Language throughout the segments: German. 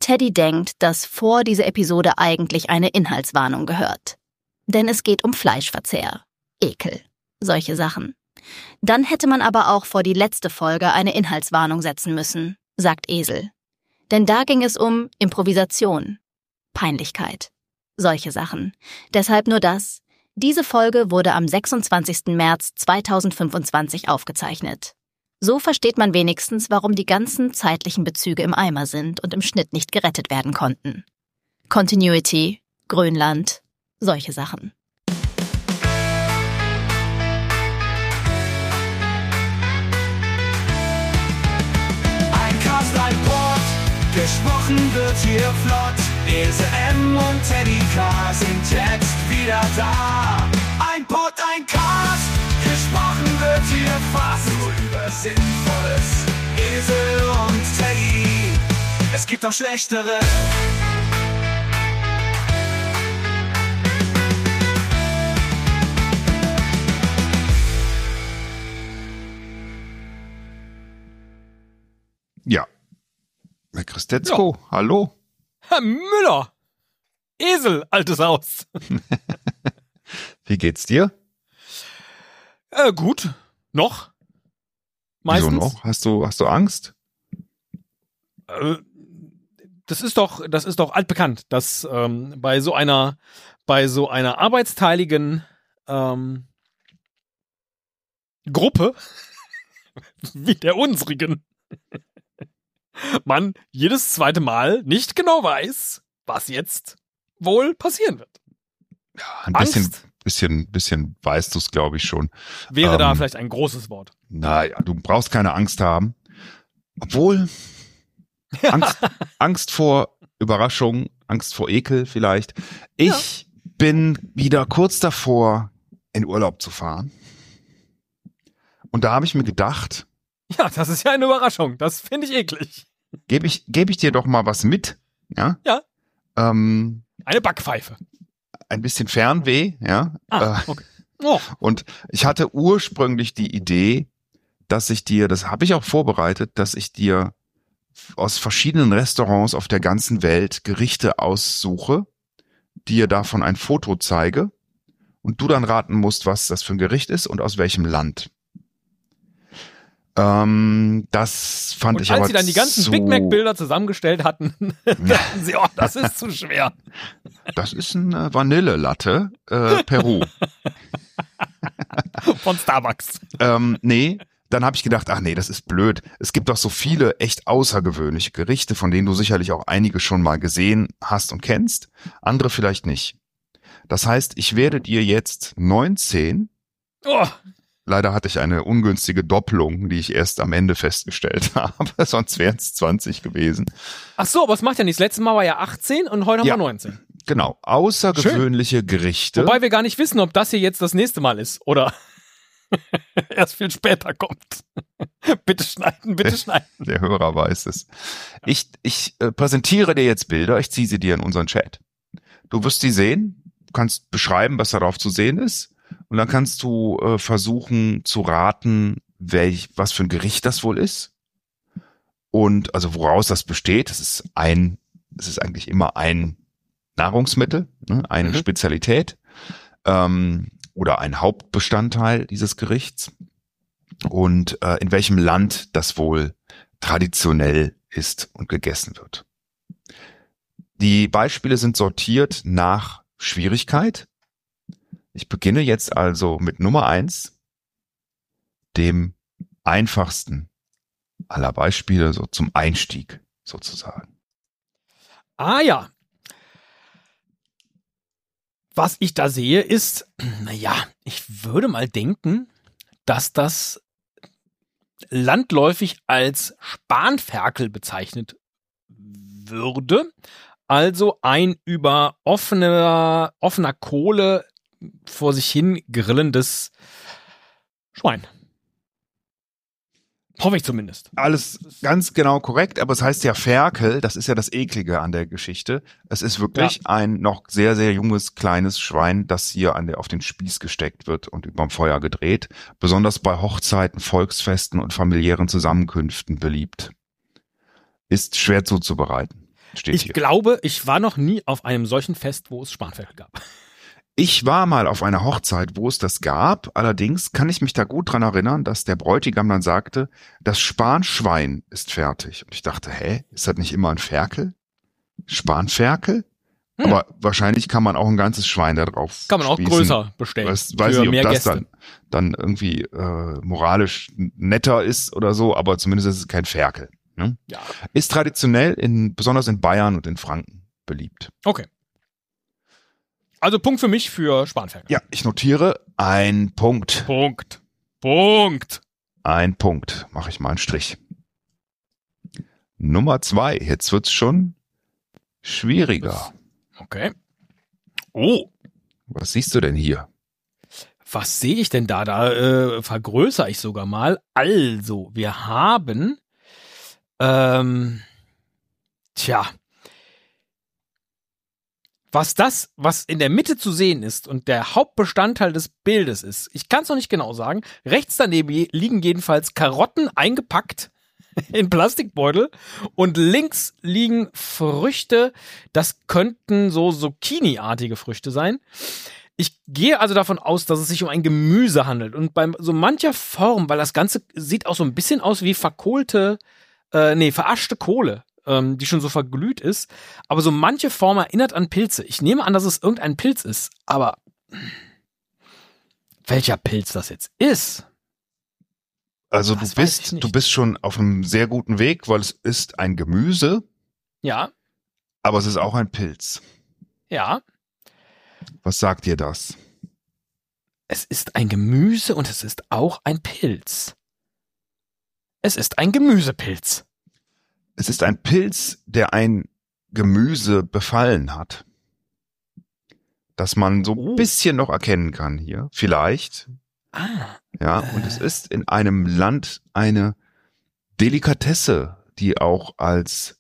Teddy denkt, dass vor dieser Episode eigentlich eine Inhaltswarnung gehört. Denn es geht um Fleischverzehr, Ekel, solche Sachen. Dann hätte man aber auch vor die letzte Folge eine Inhaltswarnung setzen müssen, sagt Esel. Denn da ging es um Improvisation, Peinlichkeit, solche Sachen. Deshalb nur das. Diese Folge wurde am 26. März 2025 aufgezeichnet. So versteht man wenigstens, warum die ganzen zeitlichen Bezüge im Eimer sind und im Schnitt nicht gerettet werden konnten. Continuity, Grönland, solche Sachen. Ein Cast, ein Pod, gesprochen wird hier flott. Ese M und Teddy K sind jetzt wieder da. Ein Pod, ein Cast, gesprochen wird hier fast nur über Sinnvolles. Esel und Teddy, es gibt auch schlechtere. Ja. Herr Christetzko, hallo. Herr Müller! Esel, altes Haus. Wie geht's dir? Gut. Noch? Meistens. Wieso noch? Hast du Angst? Das ist doch altbekannt, dass bei so einer arbeitsteiligen Gruppe wie der unsrigen man jedes zweite Mal nicht genau weiß, was jetzt wohl passieren wird. Ja, ein Angst bisschen weißt du es, glaube ich, schon. wäre da vielleicht ein großes Wort. Naja, du brauchst keine Angst haben. Obwohl, Angst vor Überraschung, Angst vor Ekel vielleicht. Ich bin wieder kurz davor, in Urlaub zu fahren. Und da habe ich mir gedacht, Ja, das ist ja eine Überraschung. Das finde ich eklig. gebe ich dir doch mal was mit. Ja. Ja. Eine Backpfeife. Ein bisschen Fernweh, ja. Okay. Oh. Und ich hatte ursprünglich die Idee, dass ich dir, das habe ich auch vorbereitet, dass ich dir aus verschiedenen Restaurants auf der ganzen Welt Gerichte aussuche, dir davon ein Foto zeige und du dann raten musst, was das für ein Gericht ist und aus welchem Land. Das fand ich aber als sie dann die ganzen Big Mac-Bilder zusammengestellt hatten, dachten sie, oh, das ist zu schwer. Das ist ein Vanillelatte, Peru. Von Starbucks. Nee, dann habe ich gedacht, ach nee, das ist blöd. Es gibt doch so viele echt außergewöhnliche Gerichte, von denen du sicherlich auch einige schon mal gesehen hast und kennst, andere vielleicht nicht. Das heißt, ich werde dir jetzt 19, leider hatte ich eine ungünstige Doppelung, die ich erst am Ende festgestellt habe, sonst wären es 20 gewesen. Ach so, aber es macht ja nichts. Letztes Mal war ja 18 und heute haben wir 19. Genau, außergewöhnliche Gerichte. Wobei wir gar nicht wissen, ob das hier jetzt das nächste Mal ist oder erst viel später kommt. Bitte schneiden. Der Hörer weiß es. Ich präsentiere dir jetzt Bilder, ich ziehe sie dir in unseren Chat. Du wirst sie sehen, kannst beschreiben, was darauf zu sehen ist. Und dann kannst du versuchen zu raten, was für ein Gericht das wohl ist. Und also woraus das besteht. Es ist eigentlich immer ein Nahrungsmittel, ne, eine Spezialität oder ein Hauptbestandteil dieses Gerichts. Und in welchem Land das wohl traditionell ist und gegessen wird. Die Beispiele sind sortiert nach Schwierigkeit. Ich beginne jetzt also mit Nummer 1, dem einfachsten aller Beispiele, so zum Einstieg sozusagen. Ah ja. Was ich da sehe ist, ich würde mal denken, dass das landläufig als Spanferkel bezeichnet würde. Also ein über offener Kohle vor sich hin grillendes Schwein. Hoffe ich zumindest. Alles ganz genau korrekt, aber es heißt ja Ferkel, das ist ja das Eklige an der Geschichte. Es ist wirklich ein noch sehr, sehr junges, kleines Schwein, das hier auf den Spieß gesteckt wird und überm Feuer gedreht. Besonders bei Hochzeiten, Volksfesten und familiären Zusammenkünften beliebt. Ist schwer zuzubereiten. Steht Ich hier. glaube, ich war noch nie auf einem solchen Fest, wo es Spanferkel gab. Ich war mal auf einer Hochzeit, wo es das gab. Allerdings kann ich mich da gut dran erinnern, dass der Bräutigam dann sagte, das Spanschwein ist fertig. Und ich dachte, ist das nicht immer ein Ferkel? Spanferkel? Aber wahrscheinlich kann man auch ein ganzes Schwein da drauf Kann man auch spießen. größer bestellen. Weiß für nicht, ob mehr das Gäste. dann irgendwie moralisch netter ist oder so, aber zumindest ist es kein Ferkel. Ne? Ja. Ist traditionell besonders in Bayern und in Franken beliebt. Okay. Also Punkt für mich für Spanferkel. Ja, ich notiere ein Punkt. Punkt. Ein Punkt. Mache ich mal einen Strich. Nummer 2. Jetzt wird's schon schwieriger. Okay. Oh, Was siehst du denn hier? was sehe ich denn da? Da vergrößere ich sogar mal. Also, wir haben was in der Mitte zu sehen ist und der Hauptbestandteil des Bildes ist, ich kann es noch nicht genau sagen. Rechts daneben liegen jedenfalls Karotten eingepackt in Plastikbeutel und links liegen Früchte, das könnten so Zucchini-artige Früchte sein. Ich gehe also davon aus, dass es sich um ein Gemüse handelt und bei so mancher Form, weil das Ganze sieht auch so ein bisschen aus wie verarschte Kohle, die schon so verglüht ist, aber so manche Form erinnert an Pilze. Ich nehme an, dass es irgendein Pilz ist, aber welcher Pilz das jetzt ist? Also Das weiß ich nicht. du bist schon auf einem sehr guten Weg, weil es ist ein Gemüse, Ja, aber es ist auch ein Pilz. ja. Was sagt dir das? Es ist ein Gemüse und es ist auch ein Pilz. Es ist ein Gemüsepilz. Es ist ein Pilz, der ein Gemüse befallen hat. Das man so ein bisschen noch erkennen kann hier. Vielleicht. Ja, und es ist in einem Land eine Delikatesse, die auch als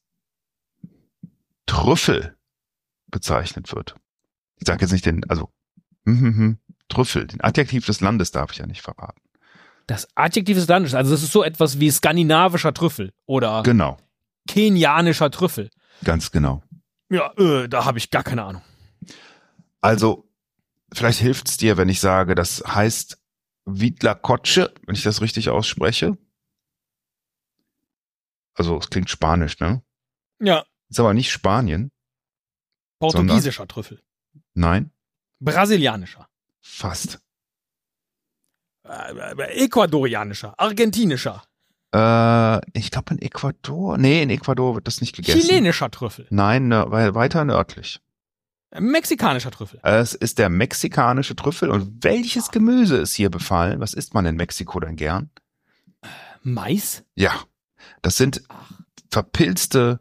Trüffel bezeichnet wird. Ich sage jetzt nicht Trüffel, den Adjektiv des Landes darf ich ja nicht verraten. Das Adjektiv des Landes, also das ist so etwas wie skandinavischer Trüffel oder Genau, kenianischer Trüffel. ganz genau. Ja, da habe ich gar keine Ahnung. Also, vielleicht hilft es dir, wenn ich sage, das heißt Huitlacoche, wenn ich das richtig ausspreche. Also, es klingt spanisch, ne? Ja, Ist aber nicht Spanien. portugiesischer Trüffel. Nein, Brasilianischer. fast. Ecuadorianischer. Argentinischer. Ich glaube in Ecuador. Nee, in Ecuador wird das nicht gegessen. Chilenischer Trüffel. Nein, weiter nördlich. Mexikanischer Trüffel. Es ist der mexikanische Trüffel. Und welches Gemüse ist hier befallen? Was isst man in Mexiko denn gern? Mais? Ja, das sind verpilzte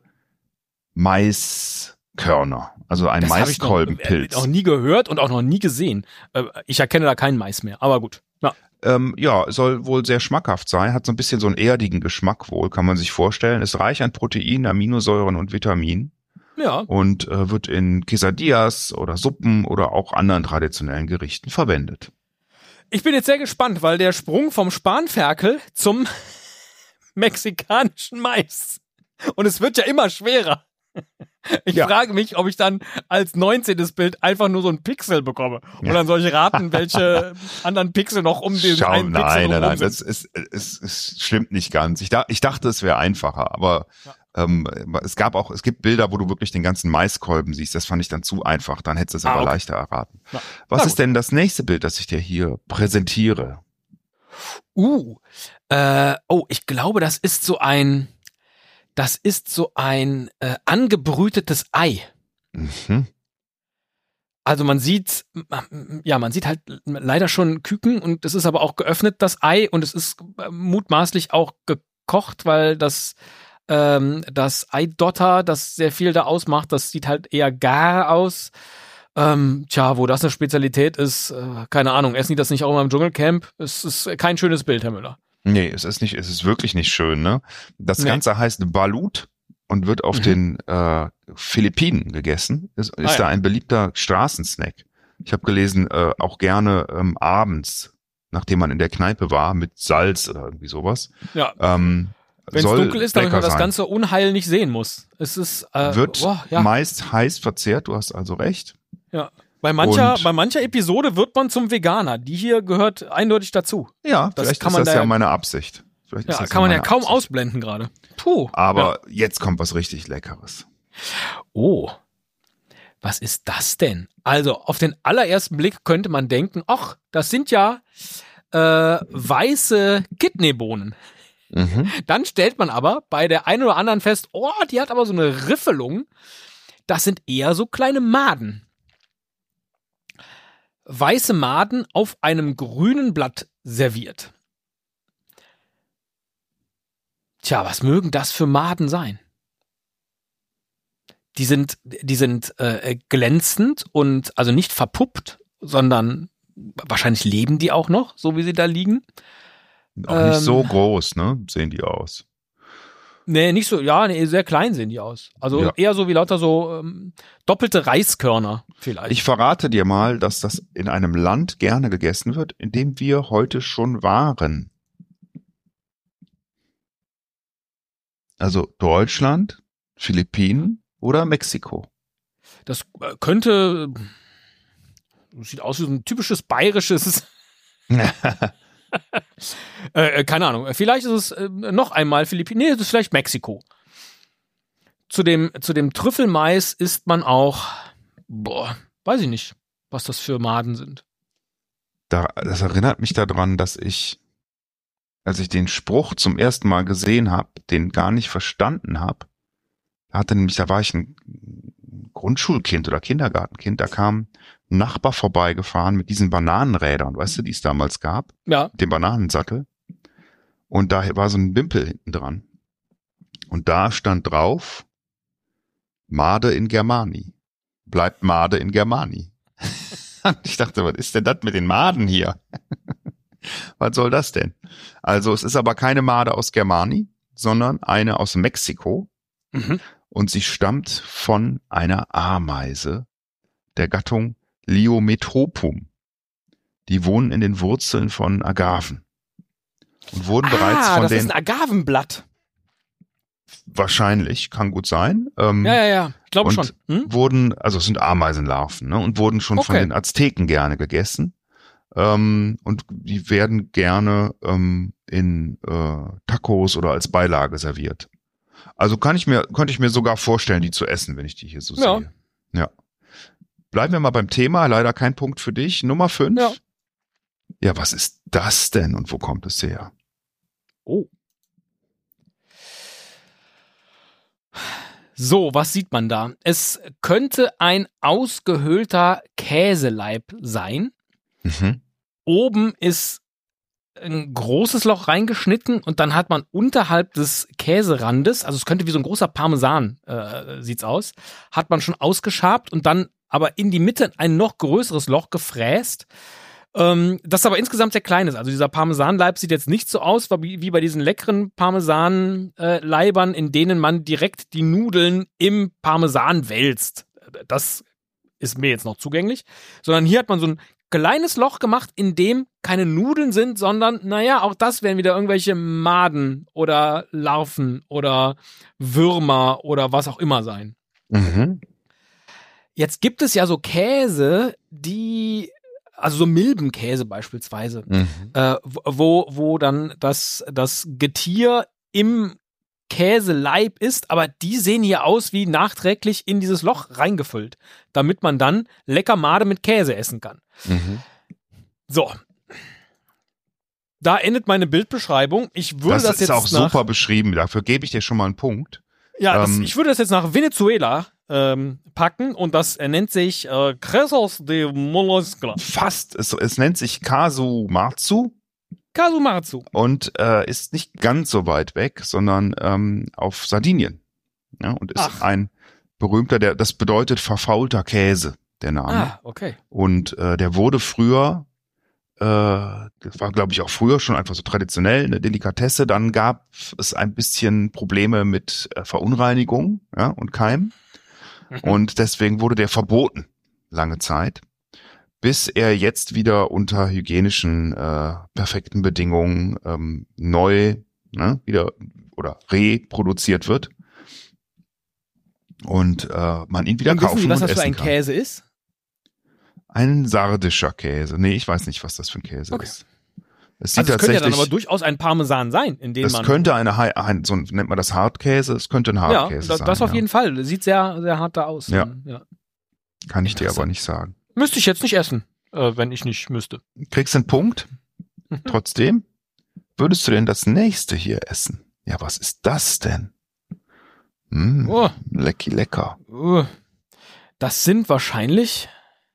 Maiskörner. Also ein Das habe ich Maiskolbenpilz. noch nie gehört und auch noch nie gesehen. Ich erkenne da keinen Mais mehr, aber gut. Ja. Soll wohl sehr schmackhaft sein, hat so ein bisschen so einen erdigen Geschmack wohl, kann man sich vorstellen. Ist reich an Proteinen, Aminosäuren und Vitaminen Ja. und wird in Quesadillas oder Suppen oder auch anderen traditionellen Gerichten verwendet. Ich bin jetzt sehr gespannt, weil der Sprung vom Spanferkel zum mexikanischen Mais. Und es wird ja immer schwerer. Ich frage mich, ob ich dann als 19. Bild einfach nur so ein Pixel bekomme. Und dann soll ich raten, welche anderen Pixel noch um den einen Pixel Nein, sind. es stimmt nicht ganz. Ich dachte, es wäre einfacher, aber es gibt Bilder, wo du wirklich den ganzen Maiskolben siehst. Das fand ich dann zu einfach. Dann hättest du es aber okay. leichter erraten. Ja. Was ist denn das nächste Bild, das ich dir hier präsentiere? Ich glaube, das ist so ein angebrütetes Ei. Mhm. Also man sieht halt leider schon Küken und es ist aber auch geöffnet, das Ei, und es ist mutmaßlich auch gekocht, weil das Eidotter, das sehr viel da ausmacht, das sieht halt eher gar aus. Wo das eine Spezialität ist, keine Ahnung, essen die das nicht auch immer im Dschungelcamp? Es ist kein schönes Bild, Herr Müller. Nee, es ist wirklich nicht schön, ne? Das Ganze heißt Balut und wird auf den Philippinen gegessen. Ist da ein beliebter Straßensnack. Ich habe gelesen, auch gerne abends, nachdem man in der Kneipe war, mit Salz oder irgendwie sowas. Ja. Wenn es soll dunkel ist, damit lecker man das sein. ganze Unheil nicht sehen muss. Es ist Wird ja. meist heiß verzehrt, du hast also recht. Ja. Bei mancher Und- Episode wird man zum Veganer. Die hier gehört eindeutig dazu. Ja, Das vielleicht kann ist man das da ja ja- meine Absicht. Vielleicht ist Ja, das kann man ja meine kaum Absicht. ausblenden gerade. Puh. Aber jetzt kommt was richtig Leckeres. Oh, was ist das denn? Also auf den allerersten Blick könnte man denken, ach, das sind ja weiße Kidneybohnen. Dann stellt man aber bei der einen oder anderen fest, oh, die hat aber so eine Riffelung. Das sind eher so kleine Maden. Weiße Maden auf einem grünen Blatt serviert. Tja, was mögen das für Maden sein? Die sind glänzend und also nicht verpuppt, sondern wahrscheinlich leben die auch noch, so wie sie da liegen. Auch nicht so groß, ne? Sehen die aus. Nee, nicht so, ja, nee, sehr klein sehen die aus. Also Ja. eher so wie lauter so doppelte Reiskörner vielleicht. Ich verrate dir mal, dass das in einem Land gerne gegessen wird, in dem wir heute schon waren. Also Deutschland, Philippinen oder Mexiko. Das könnte, sieht aus wie so ein typisches bayerisches, keine Ahnung, vielleicht ist es noch einmal Philippinen, nee, das ist vielleicht Mexiko. Zu dem Trüffelmais isst man auch, weiß ich nicht, was das für Maden sind. Das erinnert mich daran, dass ich, als ich den Spruch zum ersten Mal gesehen habe, den gar nicht verstanden habe. Da war ich ein Grundschulkind oder Kindergartenkind, da kam ein Nachbar vorbeigefahren mit diesen Bananenrädern, weißt du, die es damals gab, Ja, dem Bananensattel. Und da war so ein Wimpel hinten dran. Und da stand drauf, Made in Germani. Bleibt Made in Germani. Und ich dachte, was ist denn das mit den Maden hier? Was soll das denn? Also es ist aber keine Made aus Germani, sondern eine aus Mexiko. Mhm. Und sie stammt von einer Ameise der Gattung Liometropum. Die wohnen in den Wurzeln von Agaven. Und wurden bereits von das ist den, ein Agavenblatt. wahrscheinlich, kann gut sein, Ja, ich glaube und schon. Hm? wurden, also es sind Ameisenlarven, ne, und wurden schon von Okay. den Azteken gerne gegessen. Und die werden gerne in Tacos oder als Beilage serviert. Also könnte ich mir sogar vorstellen, die zu essen, wenn ich die hier so Ja. sehe. Ja. Bleiben wir mal beim Thema, leider kein Punkt für dich. Nummer 5. Ja. Ja, was ist das denn und wo kommt es her? Oh. So, was sieht man da? Es könnte ein ausgehöhlter Käseleib sein. Mhm. Oben ist ein großes Loch reingeschnitten und dann hat man unterhalb des Käserandes, also es könnte wie so ein großer Parmesan, sieht's aus, hat man schon ausgeschabt und dann aber in die Mitte ein noch größeres Loch gefräst, das aber insgesamt sehr klein ist. Also dieser Parmesanleib sieht jetzt nicht so aus wie bei diesen leckeren Parmesanleibern, in denen man direkt die Nudeln im Parmesan wälzt. Das ist mir jetzt noch zugänglich. Sondern hier hat man so ein kleines Loch gemacht, in dem keine Nudeln sind, sondern, naja, auch das wären wieder irgendwelche Maden oder Larven oder Würmer oder was auch immer sein. Mhm. Jetzt gibt es ja so Käse, also so Milbenkäse beispielsweise, Mhm. wo dann das Getier im Käseleib ist, aber die sehen hier aus wie nachträglich in dieses Loch reingefüllt, damit man dann lecker Made mit Käse essen kann. Mhm. So. Da endet meine Bildbeschreibung. Ich würde das ist jetzt auch super beschrieben, dafür gebe ich dir schon mal einen Punkt. ich würde das jetzt nach Venezuela packen und das nennt sich Quesos de Molosca. Fast, es nennt sich Casu Marzu Casumarzu. und ist nicht ganz so weit weg, sondern auf Sardinien. Ja, und ist Ach. ein berühmter, das bedeutet verfaulter Käse, der Name. Ah, okay. Und der wurde früher, das war glaube ich auch früher schon einfach so traditionell, eine Delikatesse. Dann gab es ein bisschen Probleme mit Verunreinigung, ja, und Keim. Und deswegen wurde der verboten, lange Zeit, bis er jetzt wieder unter hygienischen perfekten Bedingungen neu, ne, wieder oder reproduziert wird. Und man ihn wieder Und wissen kaufen Sie, was und das für essen ein kann. Käse ist? Ein sardischer Käse. Nee, ich weiß nicht, was das für ein Käse Okay. ist. Es sieht Also es könnte ja dann tatsächlich, aber durchaus ein Parmesan sein, in dem es man... könnte so nennt man das Hartkäse, es könnte ein ja, Hartkäse sein. das auf jeden Fall. Sieht sehr, sehr hart da aus. Ja. Ja. Kann ich dir aber Interessant. nicht sagen. Müsste ich jetzt nicht essen, wenn ich nicht müsste. Kriegst einen Punkt. Trotzdem, würdest du denn das nächste hier essen? Ja, was ist das denn? Oh. Lecker. Das sind wahrscheinlich...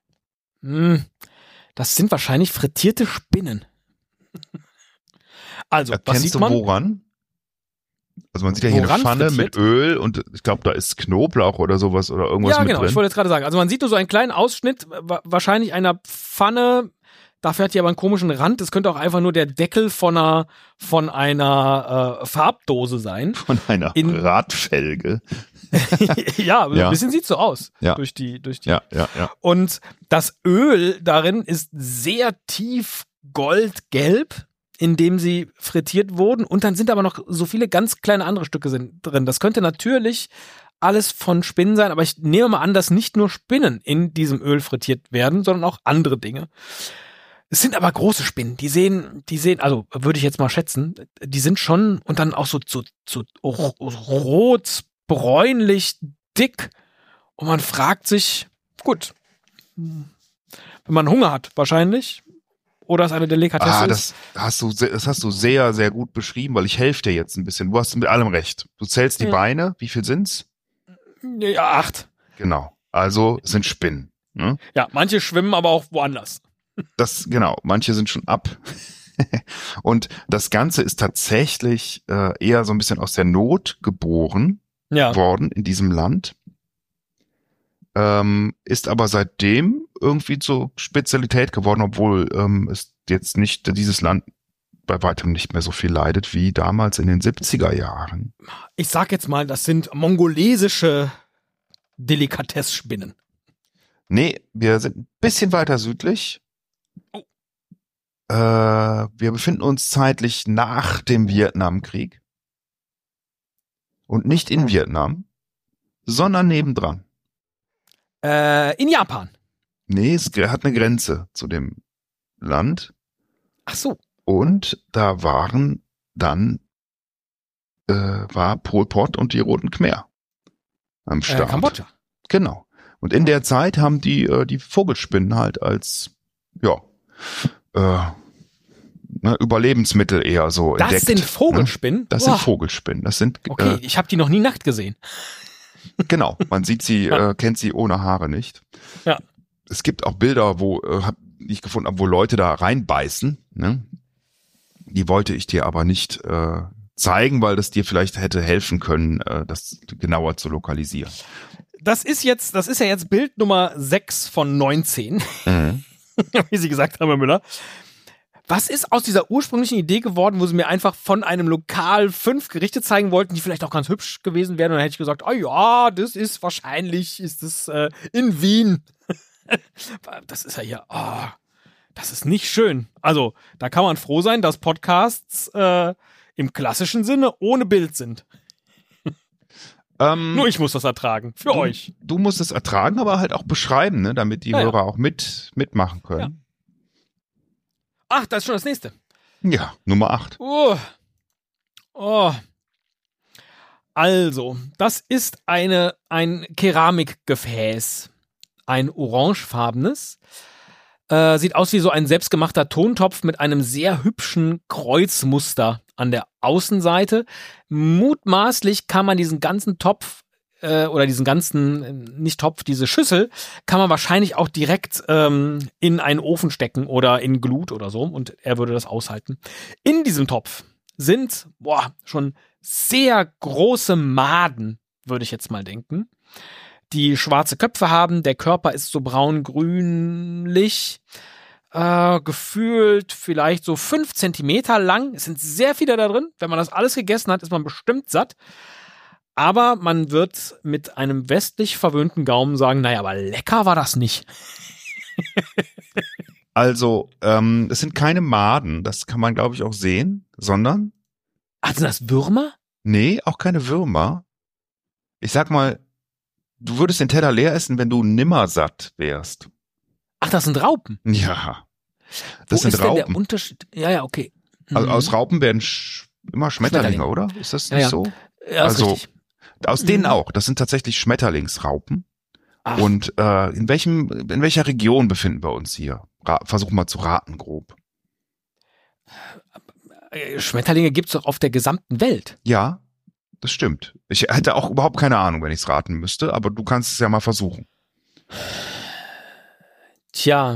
Das sind wahrscheinlich frittierte Spinnen. Also, was Erkennst sieht du man? woran? Also man sieht ja hier Woran eine Pfanne frittiert? mit Öl und ich glaube, da ist Knoblauch oder sowas oder irgendwas Ja, mit genau, drin. ich wollte jetzt gerade sagen. Also man sieht nur so einen kleinen Ausschnitt, wahrscheinlich einer Pfanne. Dafür hat die aber einen komischen Rand. Es könnte auch einfach nur der Deckel von einer Farbdose sein. Von einer In- Radfelge. Ja, Ja. ein bisschen sieht so aus. Ja. Durch die. Ja. Und das Öl darin ist sehr tief goldgelb, in dem sie frittiert wurden. Und dann sind aber noch so viele ganz kleine andere Stücke drin. Das könnte natürlich alles von Spinnen sein, aber ich nehme mal an, dass nicht nur Spinnen in diesem Öl frittiert werden, sondern auch andere Dinge. Es sind aber große Spinnen. Die sehen, also würde ich jetzt mal schätzen, die sind schon und dann auch so rot, bräunlich, dick. Und man fragt sich, gut, wenn man Hunger hat, wahrscheinlich. Oder es eine Delikatesse ist. das hast du sehr, sehr gut beschrieben, weil ich helfe dir jetzt ein bisschen. Du hast mit allem recht. Du zählst die Beine. Wie viel sind's? Ja, 8. Genau. Also es sind Spinnen. Ne? Ja, manche schwimmen aber auch woanders. Genau. Manche sind schon ab. Und das Ganze ist tatsächlich eher so ein bisschen aus der Not geboren Ja. worden in diesem Land. Ist aber seitdem irgendwie zur Spezialität geworden, obwohl es jetzt nicht dieses Land bei weitem nicht mehr so viel leidet wie damals in den 70er Jahren. Ich sag jetzt mal, das sind mongolesische Delikatessspinnen. Nee, wir sind ein bisschen weiter südlich. Oh. Wir befinden uns zeitlich nach dem Vietnamkrieg. Und nicht in Vietnam, sondern nebendran. In Japan. Nee, es hat eine Grenze zu dem Land. Ach so. Und da waren dann war Pol Pot und die Roten Khmer am Start. Kambodscha. Genau. Und in der Zeit haben die Vogelspinnen halt als Überlebensmittel eher so Das entdeckt. sind Vogelspinnen? Ne? Das Boah. sind Vogelspinnen. Das sind Okay, ich habe die noch nie nackt gesehen. genau. Man sieht sie, Ja. kennt sie ohne Haare nicht. Ja. Es gibt auch Bilder, die ich gefunden habe, wo Leute da reinbeißen. Ne? Die wollte ich dir aber nicht zeigen, weil das dir vielleicht hätte helfen können, das genauer zu lokalisieren. Das ist ja jetzt Bild Nummer 6 von 19, Mhm. wie Sie gesagt haben, Herr Müller. Was ist aus dieser ursprünglichen Idee geworden, wo Sie mir einfach von einem Lokal 5 Gerichte zeigen wollten, die vielleicht auch ganz hübsch gewesen wären? Und dann hätte ich gesagt, oh ja, das ist in Wien. Das ist ja hier, das ist nicht schön. Also, da kann man froh sein, dass Podcasts im klassischen Sinne ohne Bild sind. Nur ich muss das ertragen. Für euch. Du musst es ertragen, aber halt auch beschreiben, ne, damit die Ja, ja. Hörer auch mitmachen können. Ach, das ist schon das nächste. Ja, Nummer 8. Oh. Also, das ist ein Keramikgefäß. Ein orangefarbenes. Sieht aus wie so ein selbstgemachter Tontopf mit einem sehr hübschen Kreuzmuster an der Außenseite. Mutmaßlich kann man diesen ganzen Topf oder diesen ganzen, nicht Topf, diese Schüssel, kann man wahrscheinlich auch direkt in einen Ofen stecken oder in Glut oder so und er würde das aushalten. In diesem Topf sind schon sehr große Maden, würde ich jetzt mal denken, die schwarze Köpfe haben. Der Körper ist so braun-grünlich, gefühlt vielleicht so 5 Zentimeter lang. Es sind sehr viele da drin. Wenn man das alles gegessen hat, ist man bestimmt satt. Aber man wird mit einem westlich verwöhnten Gaumen sagen, naja, aber lecker war das nicht. Also, es sind keine Maden, das kann man, glaube ich, auch sehen, sondern Also das Würmer? Nee, auch keine Würmer. Ich sag mal, du würdest den Teller leer essen, wenn du nimmer satt wärst. Ach, das sind Raupen. Ja, das Wo sind ist denn der Raupen. Unterschied? Ja, okay. Also Mhm. aus Raupen werden immer Schmetterlinge, Schmetterlinge. oder? Ist das Ja, nicht ja. so? Ja, ist Also, richtig. aus denen Mhm. auch. Das sind tatsächlich Schmetterlingsraupen. Ach, Und in welcher Region befinden wir uns hier? Versuch mal zu raten, grob. Schmetterlinge gibt's doch auf der gesamten Welt. Ja, das stimmt. Ich hätte auch überhaupt keine Ahnung, wenn ich es raten müsste, aber du kannst es ja mal versuchen. Tja,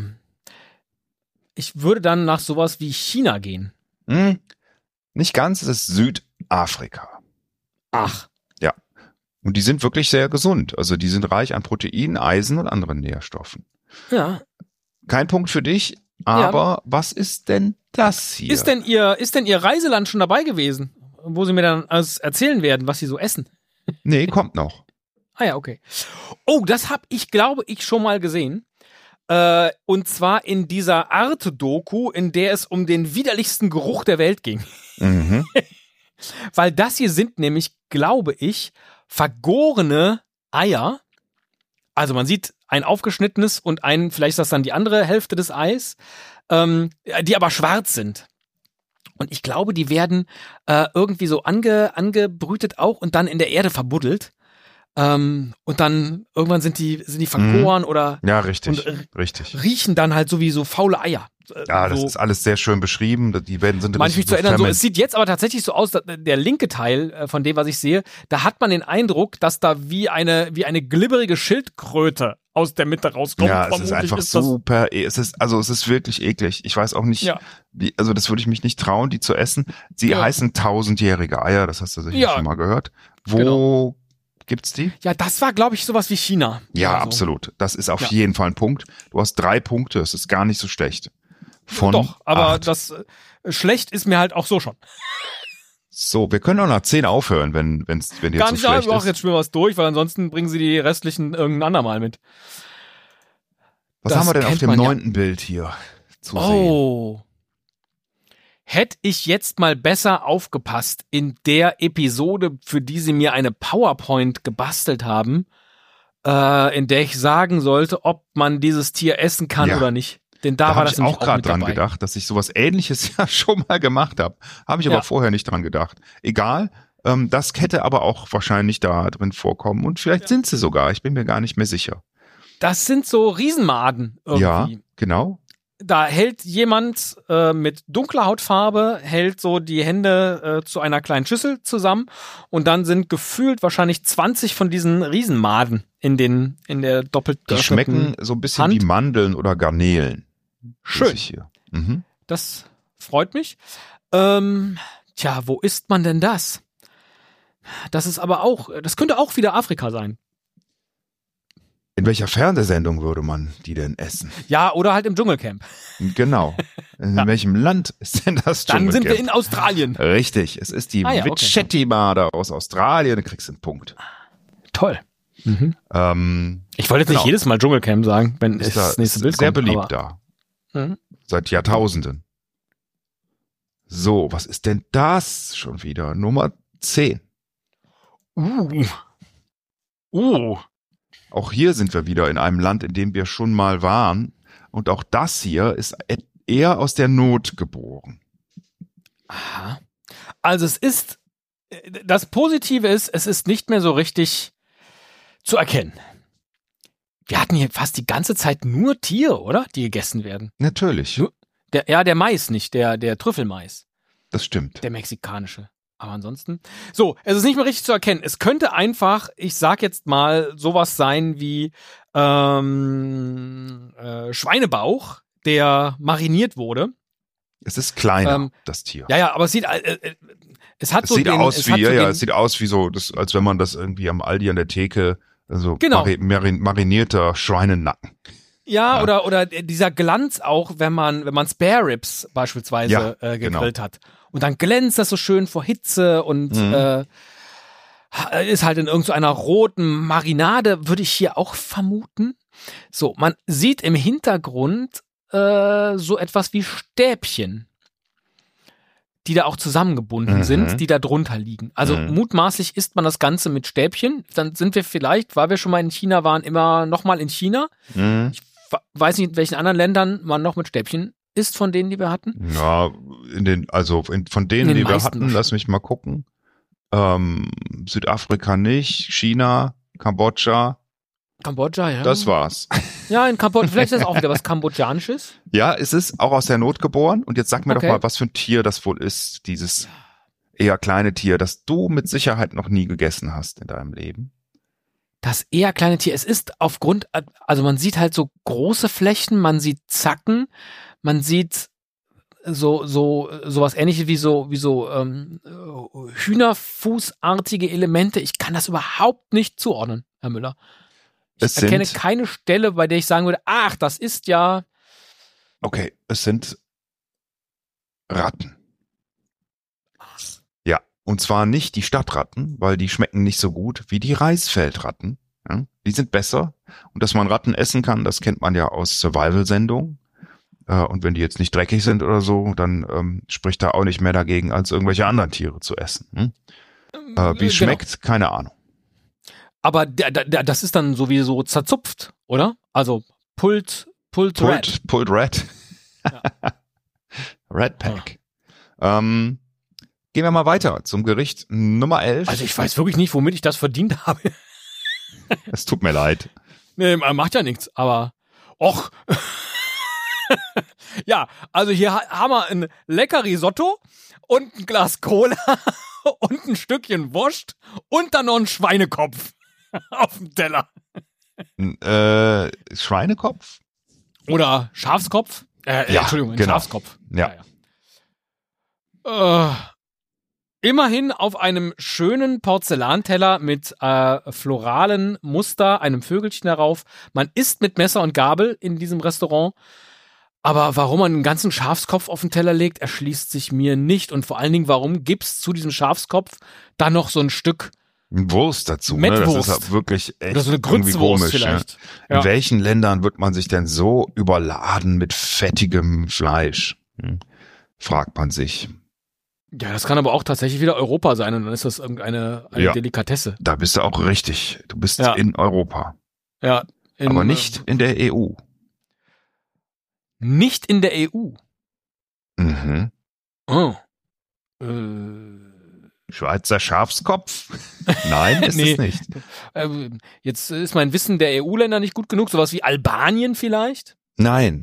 ich würde dann nach sowas wie China gehen. Hm, nicht ganz, es ist Südafrika. Ach, Und die sind wirklich sehr gesund. Also die sind reich an Protein, Eisen und anderen Nährstoffen. ja. Kein Punkt für dich, aber was ist denn das hier? Ist denn Ihr Reiseland schon dabei gewesen, wo Sie mir dann alles erzählen werden, was Sie so essen? Nee, kommt noch. Ah ja, okay. Oh, das habe ich, glaube ich, schon mal gesehen. Und zwar in dieser Arte-Doku, in der es um den widerlichsten Geruch der Welt ging. Mhm. Weil das hier sind nämlich, glaube ich, vergorene Eier. Also man sieht ein aufgeschnittenes und vielleicht ist das dann die andere Hälfte des Eis, die aber schwarz sind. Und ich glaube, die werden irgendwie so angebrütet auch und dann in der Erde verbuddelt. Und dann irgendwann sind die vergoren oder Ja, richtig, und richtig. riechen dann halt so wie so faule Eier. Ja, das so, ist alles sehr schön beschrieben. Die werden sind Manchmal richtig zu erinnern, so, ferment- es sieht jetzt aber tatsächlich so aus, der linke Teil von dem, was ich sehe, da hat man den Eindruck, dass da wie eine glibberige Schildkröte aus der Mitte rauskommt. Ja, es ist Vermutlich einfach das- super. Es ist wirklich eklig. Ich weiß auch nicht, Ja. also das würde ich mich nicht trauen, die zu essen. Sie Ja. heißen 1000-jährige Eier, das hast du sicher Ja. schon mal gehört. Wo Genau. gibt's die? Ja, das war, glaube ich, sowas wie China. Ja, oder so. absolut. Das ist auf Ja. jeden Fall ein Punkt. Du hast 3 Punkte, es ist gar nicht so schlecht. Von Doch, aber 8. das schlecht ist mir halt auch so schon. So, wir können auch nach 10 aufhören, wenn dir Gar zu nicht, schlecht ach, ist. jetzt spielen wir was durch, weil ansonsten bringen sie die restlichen irgendein andermal mit. Was das haben wir denn auf kennt dem man ja. 9. Bild hier zu sehen? Oh. Hätte ich jetzt mal besser aufgepasst in der Episode, für die sie mir eine PowerPoint gebastelt haben, in der ich sagen sollte, ob man dieses Tier essen kann Ja. oder nicht. Denn da Da war habe das ich nämlich auch gerade mit dran dabei. gedacht, dass ich sowas Ähnliches ja schon mal gemacht habe. Habe ich Ja. aber vorher nicht dran gedacht. Egal, das hätte aber auch wahrscheinlich da drin vorkommen. Und vielleicht sind sie sogar, ich bin mir gar nicht mehr sicher. Das sind so Riesenmaden irgendwie. Ja, genau. Da hält jemand mit dunkler Hautfarbe, hält so die Hände zu einer kleinen Schüssel zusammen und dann sind gefühlt wahrscheinlich 20 von diesen Riesenmaden in der doppelt Die geöffneten schmecken so ein bisschen Hand. wie Mandeln oder Garnelen. Schön. Lese ich hier. Mhm. Das freut mich. Tja, wo isst man denn das? Das könnte auch wieder Afrika sein. In welcher Fernsehsendung würde man die denn essen? Ja, oder halt im Dschungelcamp. Genau. In welchem Land ist denn das Dann sind wir Dschungelcamp? in Australien. Richtig, es ist die Ah ja, okay. Vichetti-Made aus Australien. Du kriegst einen Punkt. Toll. Mhm. Ich wollte jetzt Genau. nicht jedes Mal Dschungelcamp sagen, wenn Ist das da nächste Bild sehr kommt. beliebt aber- da. Mhm. Seit Jahrtausenden. So, was ist denn das schon wieder? Nummer 10. Auch hier sind wir wieder in einem Land, in dem wir schon mal waren. Und auch das hier ist eher aus der Not geboren. Aha. Also das Positive ist, es ist nicht mehr so richtig zu erkennen. Wir hatten hier fast die ganze Zeit nur Tiere, oder? Die gegessen werden. Natürlich, Der Mais nicht, der Trüffelmais, das stimmt. der mexikanische. Aber ansonsten, so, es ist nicht mehr richtig zu erkennen. Es könnte einfach, ich sag jetzt mal, sowas sein wie Schweinebauch, der mariniert wurde. Es ist kleiner, Ähm, das Tier. Ja, aber es sieht, es hat Es so sieht den, aus es wie, hat so den, es sieht aus wie so, als wenn man das irgendwie am Aldi an der Theke, also Genau. marinierter Schweinenacken. Ja, Ja. oder dieser Glanz auch, wenn man Spare Ribs beispielsweise Ja, gegrillt hat. Und dann glänzt das so schön vor Hitze und Mhm. ist halt in irgendeiner roten Marinade, würde ich hier auch vermuten. So, man sieht im Hintergrund so etwas wie Stäbchen. die da auch zusammengebunden sind, die da drunter liegen. Also mutmaßlich isst man das Ganze mit Stäbchen. Dann sind wir vielleicht, weil wir schon mal in China waren, immer noch mal in China. Ich weiß nicht, in welchen anderen Ländern man noch mit Stäbchen isst, von denen, die wir hatten. Ja, von denen, die wir hatten, lass mich mal gucken. Südafrika nicht, China, Kambodscha. Kambodscha, ja. Das war's. Ja, in Kambodscha, vielleicht ist das auch wieder was Kambodschanisches. Ja, es ist auch aus der Not geboren. Und jetzt sag mir doch mal, was für ein Tier das wohl ist, dieses eher kleine Tier, das du mit Sicherheit noch nie gegessen hast in deinem Leben. Das eher kleine Tier, es ist aufgrund, also man sieht halt so große Flächen, man sieht Zacken, man sieht sowas Ähnliches wie so Hühnerfußartige Elemente. Ich kann das überhaupt nicht zuordnen, Herr Müller. Ich erkenne keine Stelle, bei der ich sagen würde, ach, das ist ja... Okay, es sind Ratten. Ja, und zwar nicht die Stadtratten, weil die schmecken nicht so gut wie die Reisfeldratten. Ja, die sind besser. Und dass man Ratten essen kann, das kennt man ja aus Survival-Sendungen. Und wenn die jetzt nicht dreckig sind oder so, dann spricht da auch nicht mehr dagegen, als irgendwelche anderen Tiere zu essen. Wie es schmeckt, keine Ahnung. Aber das ist dann sowieso zerzupft, oder? Also Pulled Red. Pulled Red. Ja. Red Pack. Gehen wir mal weiter zum Gericht Nummer 11. Also ich weiß wirklich nicht, womit ich das verdient habe. Es tut mir leid. Nee, macht ja nichts, aber och. Ja, also hier haben wir ein lecker Risotto und ein Glas Cola und ein Stückchen Wurst und dann noch ein Schweinekopf auf dem Teller. Schweinekopf? Oder Schafskopf? Ja, Entschuldigung, ein genau. Schafskopf. Ja. Immerhin auf einem schönen Porzellanteller mit floralen Muster, einem Vögelchen darauf. Man isst mit Messer und Gabel in diesem Restaurant. Aber warum man einen ganzen Schafskopf auf den Teller legt, erschließt sich mir nicht. Und vor allen Dingen, warum gibt's zu diesem Schafskopf dann noch so ein Stück Wurst dazu? Mettwurst. Das ist wirklich echt oder so eine Grützwurst komisch, vielleicht. Ja. In welchen Ländern wird man sich denn so überladen mit fettigem Fleisch? Fragt man sich. Ja, das kann aber auch tatsächlich wieder Europa sein und dann ist das irgendeine Delikatesse. Da bist du auch richtig. Du bist in Europa. Ja. Aber nicht in der EU. Nicht in der EU? Mhm. Oh. Schweizer Schafskopf? Nein, ist es nicht. Jetzt ist mein Wissen der EU-Länder nicht gut genug. Sowas wie Albanien vielleicht? Nein.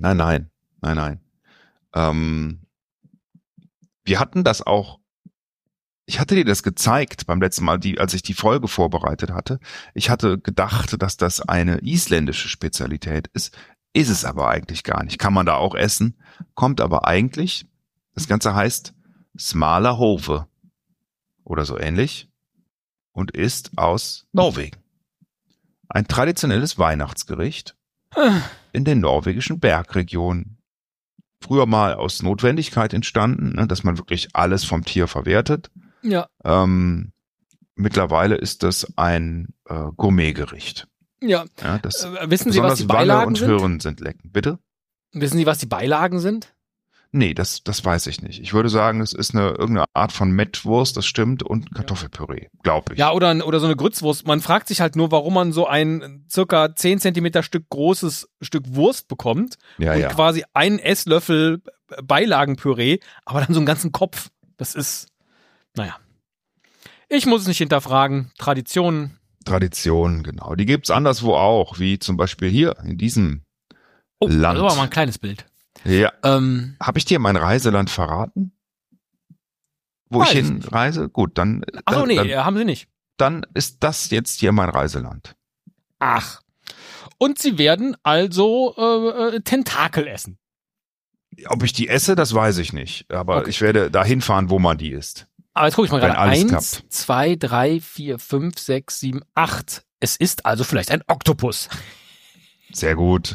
Wir hatten das auch. Ich hatte dir das gezeigt beim letzten Mal, als ich die Folge vorbereitet hatte. Ich hatte gedacht, dass das eine isländische Spezialität ist. Ist es aber eigentlich gar nicht. Kann man da auch essen. Kommt aber eigentlich, das Ganze heißt Smalerhove oder so ähnlich und ist aus Norwegen. Ein traditionelles Weihnachtsgericht in den norwegischen Bergregionen. Früher mal aus Notwendigkeit entstanden, dass man wirklich alles vom Tier verwertet. Ja. Mittlerweile ist das ein Gourmetgericht. Ja. Wissen Sie, was die Wange Beilagen und sind? Hirn sind lecken. Bitte? Wissen Sie, was die Beilagen sind? Nee, das weiß ich nicht. Ich würde sagen, es ist irgendeine Art von Mettwurst, das stimmt, und Kartoffelpüree, glaube ich. Ja, oder so eine Grützwurst. Man fragt sich halt nur, warum man so ein circa 10 Zentimeter Stück großes Stück Wurst bekommt und quasi einen Esslöffel Beilagenpüree, aber dann so einen ganzen Kopf. Das ist, naja. Ich muss es nicht hinterfragen. Traditionen. Traditionen, genau. Die gibt's anderswo auch, wie zum Beispiel hier in diesem Land. Das war mal ein kleines Bild. Ja. Habe ich dir mein Reiseland verraten? Wo ich hinreise? Gut, dann. Achso, nee, haben Sie nicht. Dann ist das jetzt hier mein Reiseland. Ach. Und Sie werden also Tentakel essen. Ob ich die esse, das weiß ich nicht. Aber ich werde dahin fahren, wo man die isst. Aber jetzt gucke ich mal gerade. 1, klappt. 2, 3, 4, 5, 6, 7, 8. Es ist also vielleicht ein Oktopus. Sehr gut.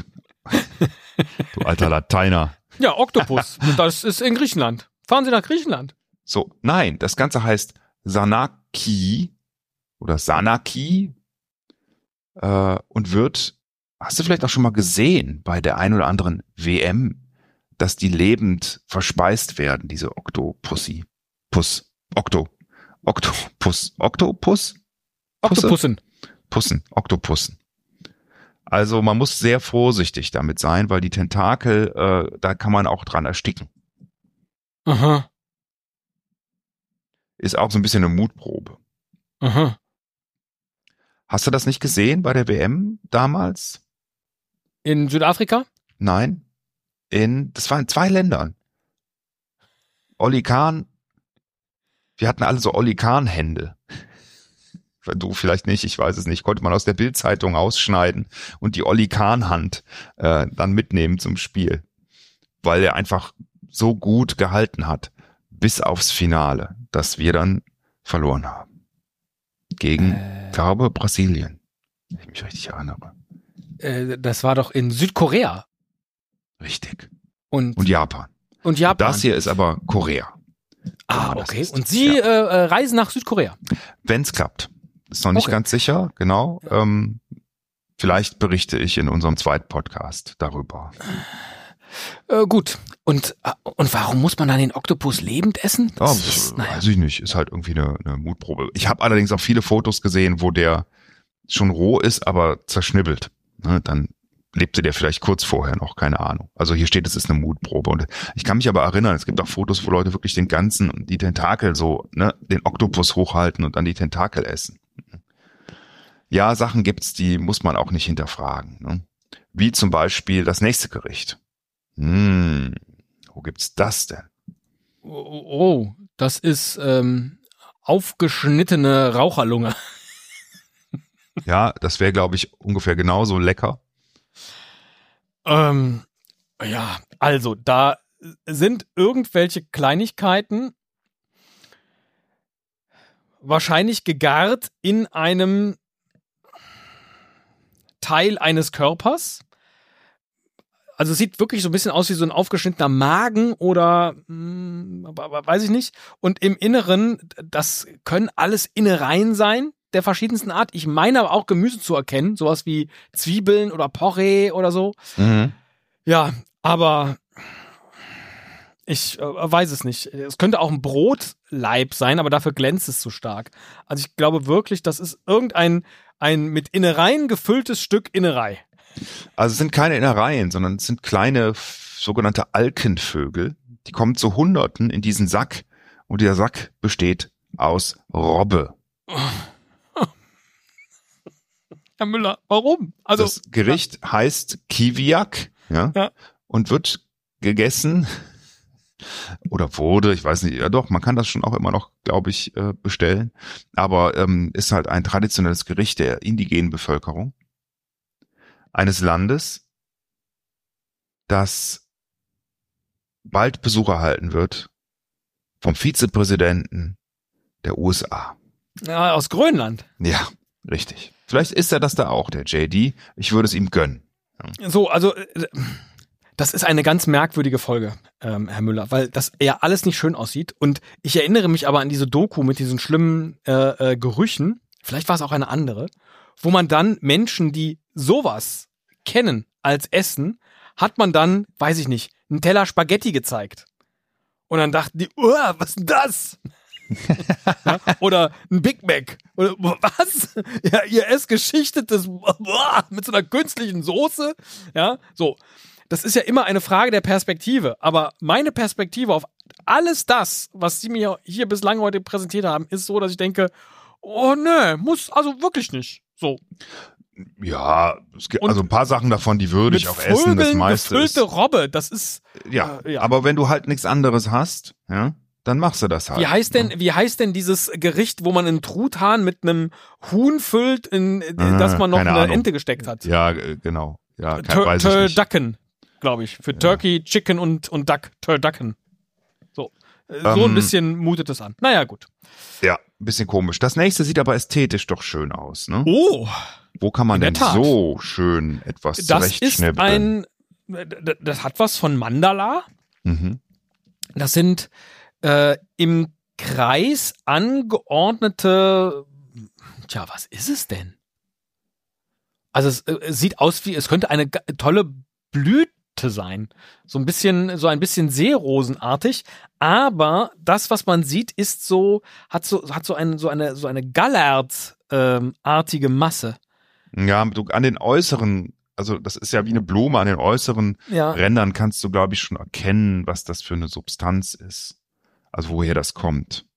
Du alter Lateiner. Ja, Oktopus. Das ist in Griechenland. Fahren Sie nach Griechenland. So, nein, das Ganze heißt Sanaki oder Sanaki und wird, hast du vielleicht auch schon mal gesehen bei der ein oder anderen WM, dass die lebend verspeist werden, diese Oktopussi. Oktopussen. Also man muss sehr vorsichtig damit sein, weil die Tentakel, da kann man auch dran ersticken. Aha. Ist auch so ein bisschen eine Mutprobe. Aha. Hast du das nicht gesehen bei der WM damals? In Südafrika? Nein. Das war in 2 Ländern. Olli Kahn, wir hatten alle so Olli Kahn-Hände. Du vielleicht nicht, ich weiß es nicht. Konnte man aus der Bild-Zeitung ausschneiden und die Olli Kahn-Hand dann mitnehmen zum Spiel. Weil er einfach so gut gehalten hat, bis aufs Finale, dass wir dann verloren haben. Gegen, glaube Brasilien, wenn ich mich richtig erinnere. Das war doch in Südkorea. Richtig. Und Japan. Und Japan. Das hier ist aber Korea. Okay. Und Sie reisen nach Südkorea? Wenn es klappt. Ist noch nicht ganz sicher, genau. Vielleicht berichte ich in unserem zweiten Podcast darüber. Gut. Und warum muss man dann den Oktopus lebend essen? Weiß ich nicht. Ist halt irgendwie eine Mutprobe. Ich habe allerdings auch viele Fotos gesehen, wo der schon roh ist, aber zerschnibbelt. Ne, dann lebte der vielleicht kurz vorher noch, keine Ahnung. Also hier steht, es ist eine Mutprobe. Und ich kann mich aber erinnern, es gibt auch Fotos, wo Leute wirklich die Tentakel so, ne, den Oktopus hochhalten und dann die Tentakel essen. Ja, Sachen gibt's, die muss man auch nicht hinterfragen. Ne? Wie zum Beispiel das nächste Gericht. Wo gibt's das denn? Oh, das ist aufgeschnittene Raucherlunge. Ja, das wäre, glaube ich, ungefähr genauso lecker. Ja, also da sind irgendwelche Kleinigkeiten wahrscheinlich gegart in einem Teil eines Körpers. Also es sieht wirklich so ein bisschen aus wie so ein aufgeschnittener Magen oder weiß ich nicht. Und im Inneren, das können alles Innereien sein, der verschiedensten Art. Ich meine aber auch Gemüse zu erkennen, sowas wie Zwiebeln oder Porree oder so. Mhm. Ja, aber ich weiß es nicht. Es könnte auch ein Brotleib sein, aber dafür glänzt es zu stark. Also ich glaube wirklich, das ist irgendein mit Innereien gefülltes Stück Innerei. Also es sind keine Innereien, sondern es sind kleine sogenannte Alkenvögel. Die kommen zu Hunderten in diesen Sack und dieser Sack besteht aus Robbe. Herr Müller, warum? Also das Gericht heißt Kiwiak, ja, und wird gegessen oder wurde, ich weiß nicht, ja doch, man kann das schon auch immer noch, glaube ich, bestellen, aber ist halt ein traditionelles Gericht der indigenen Bevölkerung eines Landes, das bald Besuch erhalten wird vom Vizepräsidenten der USA. Ja, aus Grönland. Ja, richtig. Vielleicht ist er das da auch, der JD. Ich würde es ihm gönnen. So, also das ist eine ganz merkwürdige Folge, Herr Müller, weil das ja alles nicht schön aussieht. Und ich erinnere mich aber an diese Doku mit diesen schlimmen Gerüchen, vielleicht war es auch eine andere, wo man dann Menschen, die sowas kennen als Essen, hat man dann, weiß ich nicht, einen Teller Spaghetti gezeigt. Und dann dachten die, was ist denn das? Ja, oder ein Big Mac. Oder was? Ja, ihr esst geschichtetes mit so einer künstlichen Soße. Ja, so. Das ist ja immer eine Frage der Perspektive. Aber meine Perspektive auf alles das, was Sie mir hier bislang heute präsentiert haben, ist so, dass ich denke, oh ne, muss also wirklich nicht. So. Ja, es gibt also ein paar Sachen davon, die würde ich auch essen. Das meiste gefüllte Robbe, das ist ja, aber wenn du halt nichts anderes hast, ja, dann machst du das halt. Wie heißt denn dieses Gericht, wo man einen Truthahn mit einem Huhn füllt, in das man noch eine Ahnung. Ente gesteckt hat? Ja, genau. Ja, weiß ich nicht. Turducken, glaube ich. Für Turkey, Chicken und Duck. Turducken. So. So ein bisschen mutet es an. Naja, gut. Ja, ein bisschen komisch. Das nächste sieht aber ästhetisch doch schön aus, ne? Oh! Wo kann man denn so schön etwas zurechtschnibbeln? Das hat was von Mandala. Mhm. Das sind im Kreis angeordnete, was ist es denn? Also es sieht aus wie, es könnte eine tolle Schote sein. So ein bisschen Seerosenartig. Aber das, was man sieht, ist hat so eine Gallert-artige Masse. Ja, an den äußeren, also das ist ja wie eine Blume, an den äußeren Rändern kannst du, glaube ich, schon erkennen, was das für eine Substanz ist. Also woher das kommt.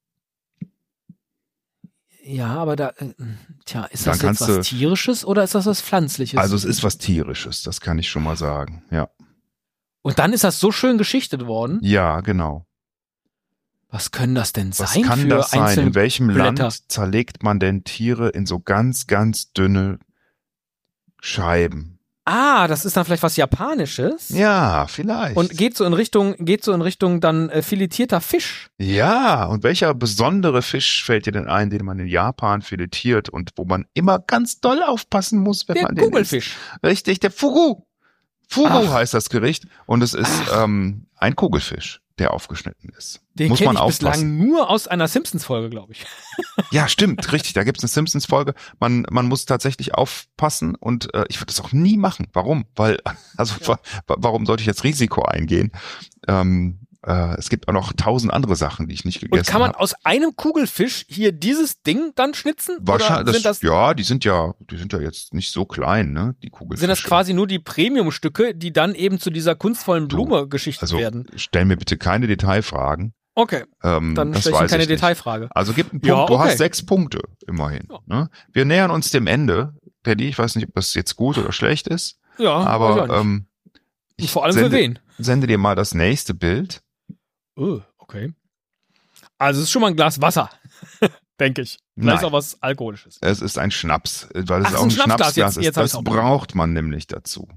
Ja, aber ist das jetzt was Tierisches oder ist das was Pflanzliches? Also es ist was Tierisches, das kann ich schon mal sagen, ja. Und dann ist das so schön geschichtet worden? Ja, genau. Was können das denn sein? Was kann für das sein? einzelne In welchem Blätter? Land zerlegt man denn Tiere in so ganz, ganz dünne Scheiben? Ah, das ist dann vielleicht was Japanisches? Ja, vielleicht. Und geht so in Richtung dann filetierter Fisch. Ja, und welcher besondere Fisch fällt dir denn ein, den man in Japan filetiert und wo man immer ganz doll aufpassen muss, wenn man den Kugelfisch. isst? Richtig, der Fugu. Fugu Ach. heißt das Gericht und es ist ein Kugelfisch, der aufgeschnitten ist. Den Muss kenne man ich aufpassen. bislang nur aus einer Simpsons-Folge, glaube ich. Ja, stimmt, richtig. Da gibt's eine Simpsons-Folge. Man muss tatsächlich aufpassen und ich würde das auch nie machen. Warum? Warum sollte ich jetzt Risiko eingehen? Es gibt auch noch 1000 andere Sachen, die ich nicht gegessen habe. Und kann man aus einem Kugelfisch hier dieses Ding dann schnitzen? Wahrscheinlich, Oder die sind ja jetzt nicht so klein, ne? Die Kugelfische. sind das quasi nur die Premium-Stücke, die dann eben zu dieser kunstvollen Blume geschichtet werden? Stell mir bitte keine Detailfragen. Okay, dann das stelle ich weiß keine ich nicht. Detailfrage. Also gib einen Punkt, Ja, du okay. hast 6 Punkte, immerhin. Ja. Ne? Wir nähern uns dem Ende. Teddy, ich weiß nicht, ob das jetzt gut oder schlecht ist, Ja, aber weiß ich auch nicht. ich Vor allem für wen? sende dir mal das nächste Bild. Oh, okay. Also es ist schon mal ein Glas Wasser, denke ich. Vielleicht Nein. auch was Alkoholisches. Es ist ein Schnaps, weil es Ach, auch ein ein Schnapsglas, Schnapsglas ist. jetzt hab ich's Das auch braucht man nämlich dazu.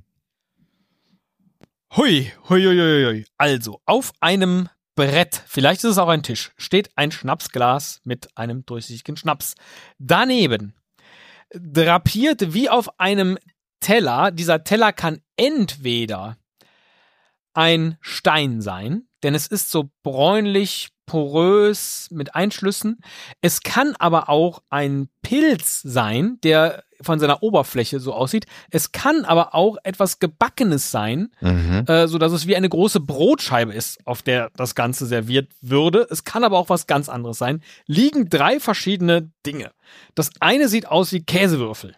Hui. Also, auf einem Brett, vielleicht ist es auch ein Tisch, steht ein Schnapsglas mit einem durchsichtigen Schnaps. Daneben, drapiert wie auf einem Teller, dieser Teller kann entweder ein Stein sein, denn es ist so bräunlich, porös, mit Einschlüssen. Es kann aber auch ein Pilz sein, der von seiner Oberfläche so aussieht. Es kann aber auch etwas Gebackenes sein, so dass es wie eine große Brotscheibe ist, auf der das Ganze serviert würde. Es kann aber auch was ganz anderes sein. Liegen 3 verschiedene Dinge. Das eine sieht aus wie Käsewürfel.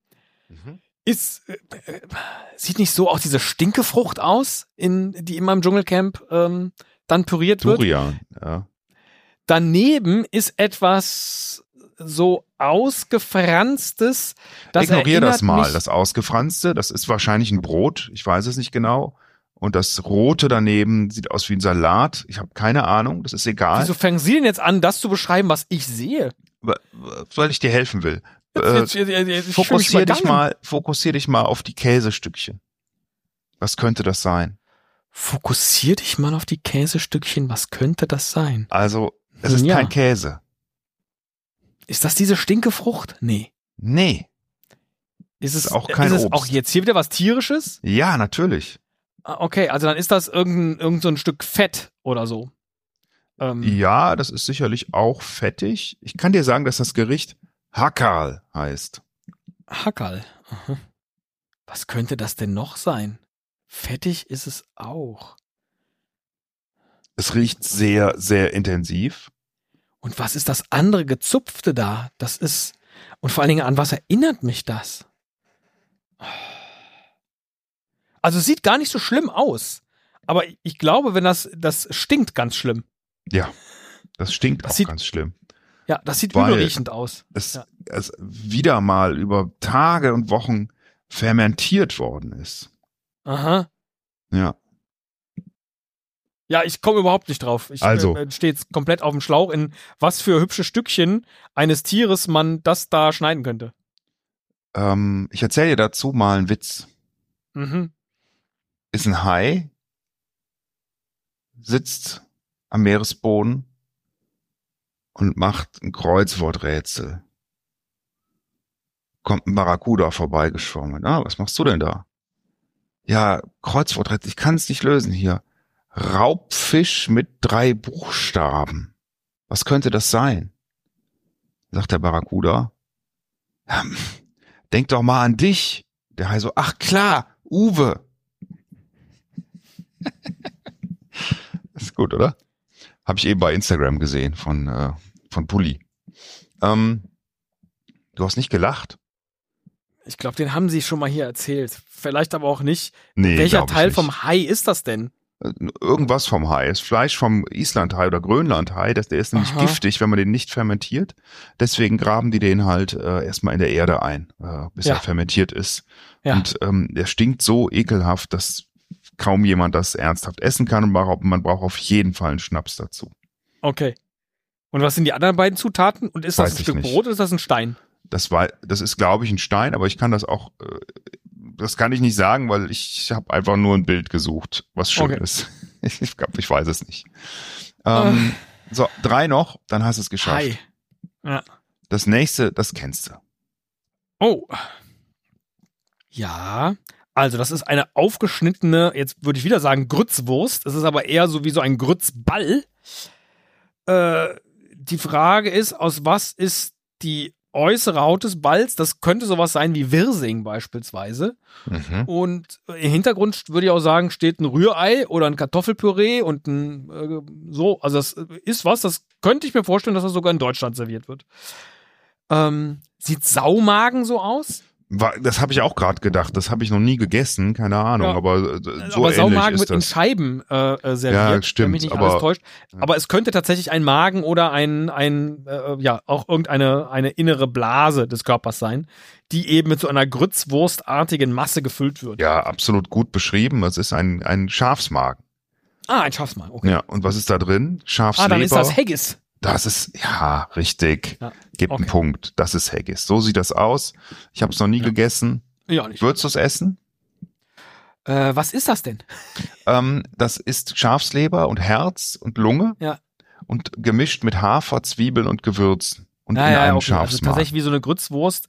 Sieht nicht so auch diese Stinkefrucht aus, die in meinem Dschungelcamp dann püriert wird. Durian, ja. Daneben ist etwas so ausgefranstes. Das Ignorier das erinnert mal, mich- das Ausgefranste. Das ist wahrscheinlich ein Brot. Ich weiß es nicht genau. Und das Rote daneben sieht aus wie ein Salat. Ich habe keine Ahnung. Das ist egal. Wieso fangen Sie denn jetzt an, das zu beschreiben, was ich sehe? Weil ich dir helfen will. Jetzt Fokussier dich mal auf die Käsestückchen. Was könnte das sein? Fokussier dich mal auf die Käsestückchen. Was könnte das sein? Also, es ist Ja. kein Käse. Ist das diese Stinkefrucht? Nee. Nee. Ist es auch kein ist es Obst. auch jetzt hier wieder was Tierisches? Ja, natürlich. Ah, okay, also dann ist das irgend so ein Stück Fett oder so. Ja, das ist sicherlich auch fettig. Ich kann dir sagen, dass das Gericht Hackerl heißt. Hackerl. Aha. Was könnte das denn noch sein? Fettig ist es auch. Es riecht sehr, sehr intensiv. Und was ist das andere Gezupfte da? Das ist. Und vor allen Dingen, an was erinnert mich das? Also es sieht gar nicht so schlimm aus. Aber ich glaube, wenn das stinkt ganz schlimm. Ja, das stinkt Das auch sieht- ganz schlimm. Ja, das sieht Weil übelriechend aus. Es, Ja. es wieder mal über Tage und Wochen fermentiert worden ist. Aha. Ja. Ja, ich komme überhaupt nicht drauf. Ich Also. stehe jetzt komplett auf dem Schlauch, in was für hübsche Stückchen eines Tieres man das da schneiden könnte. Ich erzähle dir dazu mal einen Witz. Mhm. Ist ein Hai, sitzt am Meeresboden und macht ein Kreuzworträtsel. Kommt ein Barracuda vorbeigeschwommen. Ah, was machst du denn da? Ja, Kreuzworträtsel, ich kann es nicht lösen hier. Raubfisch mit 3 Buchstaben. Was könnte das sein? Sagt der Barracuda. Ja, denk doch mal an dich. Der Hai so, ach klar, Uwe. Ist gut, oder? Habe ich eben bei Instagram gesehen von Pulli. Du hast nicht gelacht? Ich glaube, den haben sie schon mal hier erzählt. Vielleicht aber auch nicht. Nee, Welcher glaub ich Teil nicht. vom Hai ist das denn? Irgendwas vom Hai. Das Fleisch vom Islandhai oder Grönlandhai, der ist nämlich Aha. giftig, wenn man den nicht fermentiert. Deswegen graben die den halt erstmal in der Erde ein, bis Ja. er fermentiert ist. Ja. Und der stinkt so ekelhaft, dass kaum jemand das ernsthaft essen kann und man braucht auf jeden Fall einen Schnaps dazu. Okay. Und was sind die anderen beiden Zutaten? Und ist das Weiß ein ich Stück nicht. Brot oder ist das ein Stein? Das ist, glaube ich, ein Stein, aber ich kann das auch, das kann ich nicht sagen, weil ich habe einfach nur ein Bild gesucht, was schön Okay. ist. Ich glaube, ich weiß es nicht. So, 3 noch, dann hast du es geschafft. Hai. Ja. Das nächste, das kennst du. Oh. Ja. Also, das ist eine aufgeschnittene, jetzt würde ich wieder sagen, Grützwurst. Es ist aber eher so wie so ein Grützball. Die Frage ist, aus was ist die äußere Haut des Balls? Das könnte sowas sein wie Wirsing beispielsweise. Mhm. Und im Hintergrund würde ich auch sagen, steht ein Rührei oder ein Kartoffelpüree und ein so. Also das ist was, das könnte ich mir vorstellen, dass das sogar in Deutschland serviert wird. Sieht Saumagen so aus? Das habe ich auch gerade gedacht. Das habe ich noch nie gegessen, keine Ahnung, Ja. aber so Aber ähnlich Saumagen ist wird in das. Scheiben serviert, Ja, stimmt, wenn mich nicht aber- alles täuscht. Aber es könnte tatsächlich ein Magen oder auch irgendeine innere Blase des Körpers sein, die eben mit so einer grützwurstartigen Masse gefüllt wird. Ja, absolut gut beschrieben. Es ist ein Schafsmagen. Ah, ein Schafsmagen, okay. Ja, und was ist da drin? Schafsleber. Dann ist das Haggis. Das ist, ja, richtig. Ja, Gibt einen okay. Punkt. Das ist Haggis. So sieht das aus. Ich habe es noch nie gegessen. Ja, nicht. Würdest du es essen? Was ist das denn? Das ist Schafsleber und Herz und Lunge. Ja. Und gemischt mit Hafer, Zwiebeln und Gewürzen. Und in einem Okay. Also Schafsmagen. tatsächlich wie so eine Grützwurst.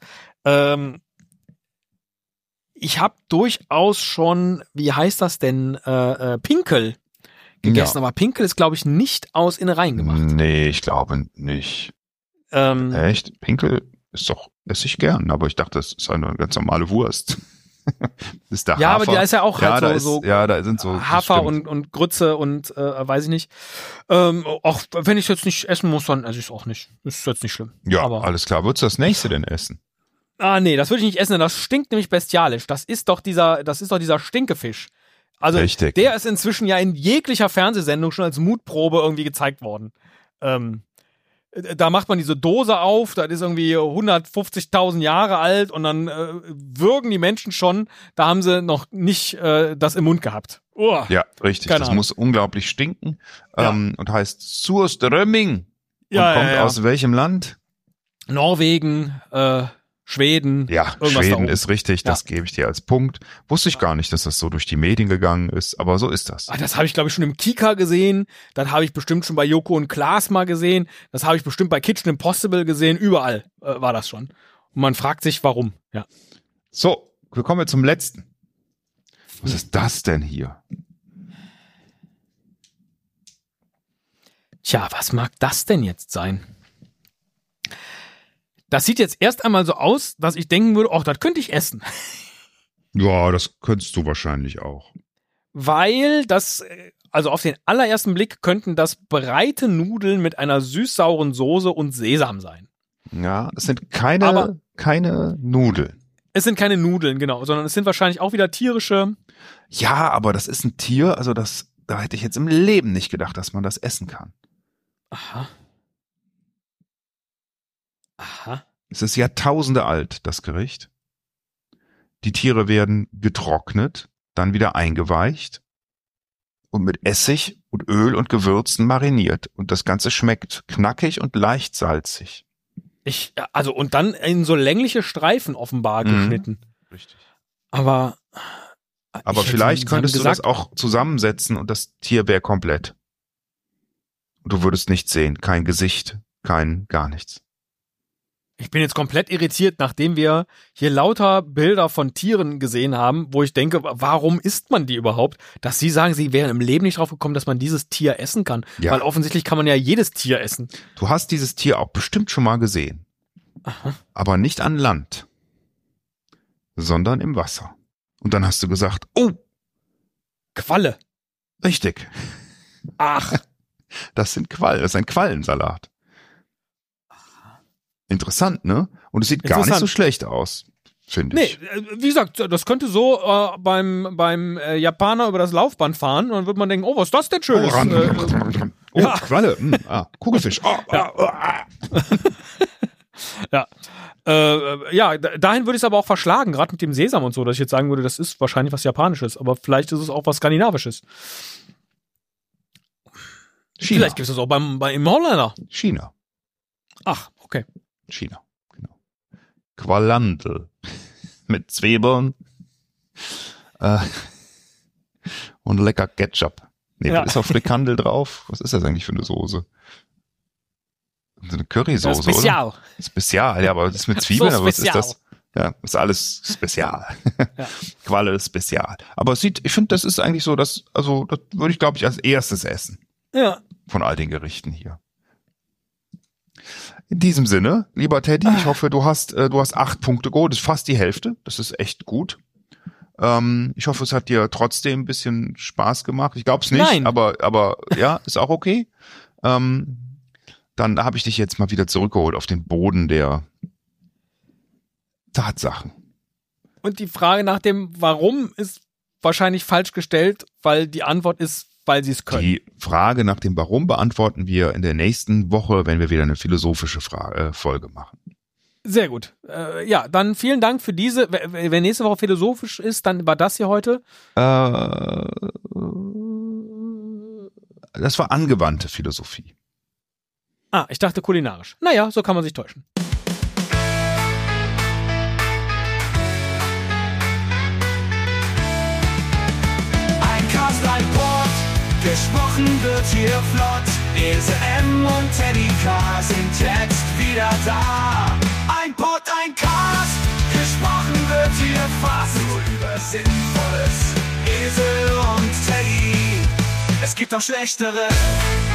Ich habe durchaus schon, wie heißt das denn, Pinkel gegessen. Ja. Aber Pinkel ist, glaube ich, nicht aus Innereien gemacht. Nee, ich glaube nicht. Echt? Pinkel esse ich gern, aber ich dachte, das ist eine ganz normale Wurst. Das ist der Ja, Hafer. aber da ist ja auch halt da so da sind so das Hafer stimmt. und Grütze und weiß ich nicht. Auch wenn ich jetzt nicht essen muss, dann esse ich es auch nicht. Ist jetzt nicht schlimm. Ja, aber, alles klar. Würdest du das nächste denn essen? nee, das würde ich nicht essen, denn das stinkt nämlich bestialisch. Das ist doch dieser Stinkefisch. Also Richtig. der ist inzwischen ja in jeglicher Fernsehsendung schon als Mutprobe irgendwie gezeigt worden. Da macht man diese Dose auf, das ist irgendwie 150.000 Jahre alt und dann würgen die Menschen schon, da haben sie noch nicht das im Mund gehabt. Uah. Ja, richtig. Keine Das Ahnung. muss unglaublich stinken. Ja. Und heißt Surströmming. Und Ja, kommt ja, ja. aus welchem Land? Norwegen, Schweden. Ja, irgendwas da Schweden oben. ist richtig. Das gebe ich dir als Punkt. Wusste ich gar nicht, dass das so durch die Medien gegangen ist, aber so ist das. Das habe ich, glaube ich, schon im Kika gesehen. Das habe ich bestimmt schon bei Joko und Klaas mal gesehen. Das habe ich bestimmt bei Kitchen Impossible gesehen. Überall war das schon. Und man fragt sich, warum. Ja. So, wir kommen jetzt zum letzten. Was ist das denn hier? Tja, was mag das denn jetzt sein? Das sieht jetzt erst einmal so aus, dass ich denken würde, ach, das könnte ich essen. Ja, das könntest du wahrscheinlich auch. Weil das, also auf den allerersten Blick könnten das breite Nudeln mit einer süß-sauren Soße und Sesam sein. Ja, es sind Aber- keine Nudeln. Es sind keine Nudeln, genau, sondern es sind wahrscheinlich auch wieder tierische. Ja, aber das ist ein Tier, also da hätte ich jetzt im Leben nicht gedacht, dass man das essen kann. Aha. Aha. Es ist Jahrtausende alt, das Gericht. Die Tiere werden getrocknet, dann wieder eingeweicht und mit Essig und Öl und Gewürzen mariniert. Und das Ganze schmeckt knackig und leicht salzig. Und dann in so längliche Streifen offenbar Mhm. geschnitten. Richtig. Aber Aber ich hätte vielleicht dann könntest du gesagt, das auch zusammensetzen und das Tier wäre komplett. Und du würdest nichts sehen, kein Gesicht, gar nichts. Ich bin jetzt komplett irritiert, nachdem wir hier lauter Bilder von Tieren gesehen haben, wo ich denke, warum isst man die überhaupt? Dass Sie sagen, Sie wären im Leben nicht drauf gekommen, dass man dieses Tier essen kann. Ja. Weil offensichtlich kann man ja jedes Tier essen. Du hast dieses Tier auch bestimmt schon mal gesehen. Aha. Aber nicht an Land, sondern im Wasser. Und dann hast du gesagt, oh, Qualle. Richtig. Ach. Das ist ein Quallensalat. Interessant, ne? Und es sieht gar nicht so schlecht aus, finde ich. Nee, wie gesagt, das könnte so beim Japaner über das Laufband fahren und dann wird man denken, oh, was ist das denn Schönes? Ja. Qualle. Kugelfisch. Ja. Dahin würde ich es aber auch verschlagen, gerade mit dem Sesam und so, dass ich jetzt sagen würde, das ist wahrscheinlich was Japanisches, aber vielleicht ist es auch was Skandinavisches. China. Vielleicht gibt es das auch im Holländer. China. Ach, okay. China, genau. Qualandel. Mit Zwiebeln. Und lecker Ketchup. Nee, Ja. ist auch Frikandel drauf. Was ist das eigentlich für eine Soße? So eine Currysoße, Spezial. oder? Spezial, ja, aber das ist mit Zwiebeln, So aber was ist spezial. das? Ja, ist alles Spezial. Ja. Qualle ist Spezial. Aber ich finde, das ist eigentlich so, das würde ich, glaube ich, als erstes essen. Ja. Von all den Gerichten hier. In diesem Sinne, lieber Teddy, ich hoffe, du hast 8 Punkte geholt. Das ist fast die Hälfte. Das ist echt gut. Ich hoffe, es hat dir trotzdem ein bisschen Spaß gemacht. Ich glaube es nicht, Nein. aber ja, ist auch okay. Dann habe ich dich jetzt mal wieder zurückgeholt auf den Boden der Tatsachen. Und die Frage nach dem Warum ist wahrscheinlich falsch gestellt, weil die Antwort ist, weil sie es können. Die Frage nach dem Warum beantworten wir in der nächsten Woche, wenn wir wieder eine philosophische Folge machen. Sehr gut. Ja, dann vielen Dank für diese. Wenn nächste Woche philosophisch ist, dann war das hier heute. Das war angewandte Philosophie. Ah, ich dachte kulinarisch. Naja, so kann man sich täuschen. Ein Cast, ein Pod, gesprochen wird hier flott. Ese M und Teddy K sind jetzt wieder da. Ein Pod, ein Cast, gesprochen wird hier fast nur über Sinnvolles. Esel und Teddy, es gibt auch Schlechtere.